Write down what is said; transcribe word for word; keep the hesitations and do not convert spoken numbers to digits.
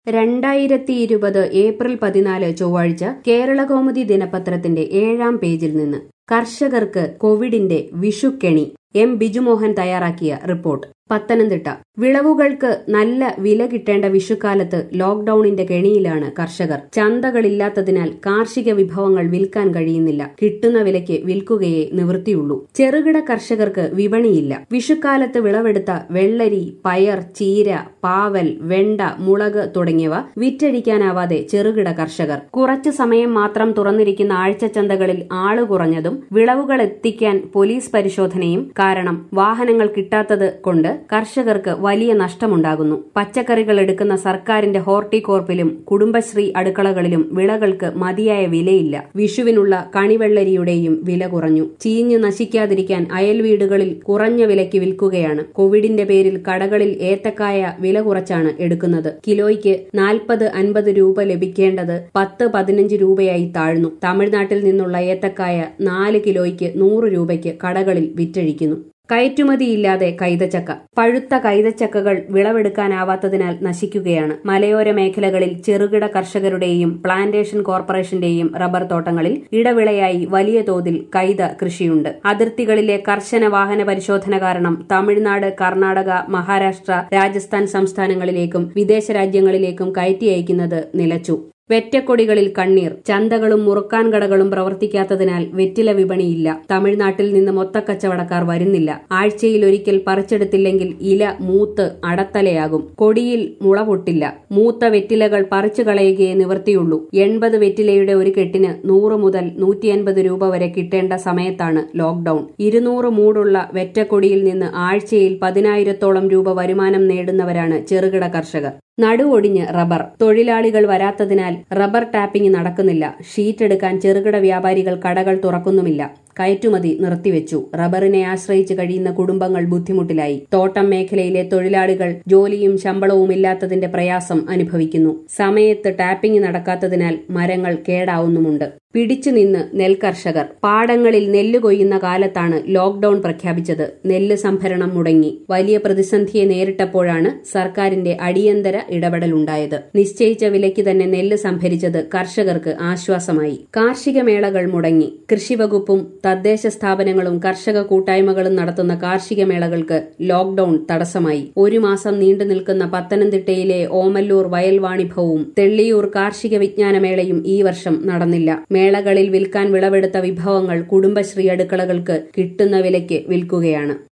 രണ്ടായിരത്തി ഇരുപത് ഏപ്രിൽ പതിനാല് ചൊവ്വാഴ്ച കേരളകൗമുദി ദിനപത്രത്തിന്റെ ഏഴാം പേജിൽ നിന്ന് കർഷകർക്ക് കോവിഡിന്റെ വിഷുക്കെണി. എം ബിജുമോഹൻ തയ്യാറാക്കിയ റിപ്പോർട്ട്. പത്തനംതിട്ട. വിളവുകൾക്ക് നല്ല വില കിട്ടേണ്ട വിഷുക്കാലത്ത് ലോക്ഡൌണിന്റെ കെണിയിലാണ് കർഷകർ. ചന്തകളില്ലാത്തതിനാൽ കാർഷിക വിഭവങ്ങൾ വിൽക്കാൻ കഴിയുന്നില്ല. കിട്ടുന്ന വിലയ്ക്ക് വിൽക്കുകയേ നിവൃത്തിയുള്ളൂ. ചെറുകിട കർഷകർക്ക് വിപണിയില്ല. വിഷുക്കാലത്ത് വിളവെടുത്ത വെള്ളരി, പയർ, ചീര, പാവൽ, വെണ്ട, മുളക് തുടങ്ങിയവ വിറ്റഴിക്കാനാവാതെ ചെറുകിട കർഷകർ. കുറച്ചു സമയം മാത്രം തുറന്നിരിക്കുന്ന ആഴ്ചച്ചന്തകളിൽ ആള് കുറഞ്ഞതും വിളവുകൾ എത്തിക്കാൻ പോലീസ് പരിശോധനയും കാരണം വാഹനങ്ങൾ കിട്ടാത്തത് കൊണ്ട് കർഷകർക്ക് വലിയ നഷ്ടമുണ്ടാകുന്നു. പച്ചക്കറികൾ എടുക്കുന്ന സർക്കാരിന്റെ ഹോർട്ടികോർപ്പിലും കുടുംബശ്രീ അടുക്കളകളിലും വിളകൾക്ക് മതിയായ വിലയില്ല. വിഷുവിനുള്ള കണിവെള്ളരിയുടെയും വില കുറഞ്ഞു. ചീഞ്ഞു നശിക്കാതിരിക്കാൻ അയൽവീടുകളിൽ കുറഞ്ഞ വിലയ്ക്ക് വിൽക്കുകയാണ്. കോവിഡിന്റെ പേരിൽ കടകളിൽ ഏത്തക്കായ വില കുറച്ചാണ് എടുക്കുന്നത്. കിലോയ്ക്ക് നാൽപ്പത് അൻപത് രൂപ ലഭിക്കേണ്ടത് പത്ത് പതിനഞ്ച് രൂപയായി താഴ്ന്നു. തമിഴ്നാട്ടിൽ നിന്നുള്ള ഏത്തക്കായ നാല് കിലോയ്ക്ക് നൂറ് രൂപയ്ക്ക് കടകളിൽ വിറ്റഴിക്കുന്നു. കയറ്റുമതിയില്ലാതെ കൈതച്ചക്ക. പഴുത്ത കൈതച്ചക്കകൾ വിളവെടുക്കാനാവാത്തതിനാൽ നശിക്കുകയാണ്. മലയോര മേഖലകളിൽ ചെറുകിട കർഷകരുടെയും പ്ലാന്റേഷൻ കോർപ്പറേഷന്റെയും റബ്ബർ തോട്ടങ്ങളിൽ ഇടവിളയായി വലിയ തോതിൽ കൈത കൃഷിയുണ്ട്. അതിർത്തികളിലെ കർശന വാഹന പരിശോധന കാരണം തമിഴ്നാട്, കർണാടക, മഹാരാഷ്ട്ര, രാജസ്ഥാൻ സംസ്ഥാനങ്ങളിലേക്കും വിദേശ രാജ്യങ്ങളിലേക്കും കയറ്റി അയക്കുന്നത് നിലച്ചു. വെറ്റക്കൊടികളിൽ കണ്ണീർ. ചന്തകളും മുറുക്കാൻ കടകളും പ്രവർത്തിക്കാത്തതിനാൽ വെറ്റില വിപണിയില്ല. തമിഴ്നാട്ടിൽ നിന്ന് മൊത്തക്കച്ചവടക്കാർ വരുന്നില്ല. ആഴ്ചയിലൊരിക്കൽ പറിച്ചെടുത്തില്ലെങ്കിൽ ഇല മൂത്ത് അടത്തലയാകും. കൊടിയിൽ മുള പൊട്ടില്ല. മൂത്ത വെറ്റിലകൾ പറിച്ചു കളയുകയേ നിവൃത്തിയുള്ളൂ. എൺപത് വെറ്റിലയുടെ ഒരു കെട്ടിന് നൂറ് മുതൽ നൂറ്റി അൻപത് രൂപ വരെ കിട്ടേണ്ട സമയത്താണ് ലോക്ഡൌൺ. ഇരുന്നൂറ് മൂടുള്ള വെറ്റക്കൊടിയിൽ നിന്ന് ആഴ്ചയിൽ പതിനായിരത്തോളം രൂപ വരുമാനം നേടുന്നവരാണ് ചെറുകിട കർഷകർ. നടുവൊടിഞ്ഞ് റബ്ബർ. തൊഴിലാളികൾ വരാത്തതിനാൽ റബ്ബർ ടാപ്പിംഗ് നടക്കുന്നില്ല. ഷീറ്റ് എടുക്കാൻ ചെറുകിട വ്യാപാരികൾ കടകൾ തുറക്കുന്നുമില്ല. കയറ്റുമതി നിർത്തിവെച്ചു. റബ്ബറിനെ ആശ്രയിച്ച് കഴിയുന്ന കുടുംബങ്ങൾ ബുദ്ധിമുട്ടിലായി. തോട്ടം മേഖലയിലെ തൊഴിലാളികൾ ജോലിയും ശമ്പളവും ഇല്ലാത്തതിന്റെ പ്രയാസം അനുഭവിക്കുന്നു. സമയത്ത് ടാപ്പിംഗ് നടക്കാത്തതിനാൽ മരങ്ങൾ കേടാവുന്നുമുണ്ട്. പിടിച്ചുനിന്ന് നെൽകർഷകർ. പാടങ്ങളിൽ നെല്ല് കൊയ്യുന്ന കാലത്താണ് ലോക്ഡൌൺ പ്രഖ്യാപിച്ചത്. നെല്ല് സംഭരണം മുടങ്ങി. വലിയ പ്രതിസന്ധിയെ നേരിട്ടപ്പോഴാണ് സർക്കാരിന്റെ അടിയന്തര ഇടപെടലുണ്ടായത്. നിശ്ചയിച്ച വിലയ്ക്ക് തന്നെ നെല്ല് സംഭരിച്ചത് കർഷകർക്ക് ആശ്വാസമായി. കാർഷിക മേളകൾ മുടങ്ങി. കൃഷിവകുപ്പും തദ്ദേശ സ്ഥാപനങ്ങളും കർഷക കൂട്ടായ്മകളും നടത്തുന്ന കാർഷിക മേളകൾക്ക് ലോക്ഡൌൺ തടസ്സമായി. ഒരു മാസം നീണ്ടു നിൽക്കുന്ന പത്തനംതിട്ടയിലെ ഓമല്ലൂർ വയൽവാണിഭവും തെള്ളിയൂർ കാർഷിക വിജ്ഞാനമേളയും ഈ വർഷം നടന്നില്ല. മേളകളിൽ വിൽക്കാൻ വിളവെടുത്ത വിഭവങ്ങൾ കുടുംബശ്രീ അടുക്കളകൾക്ക് കിട്ടുന്ന വിലയ്ക്ക് വിൽക്കുകയാണ്.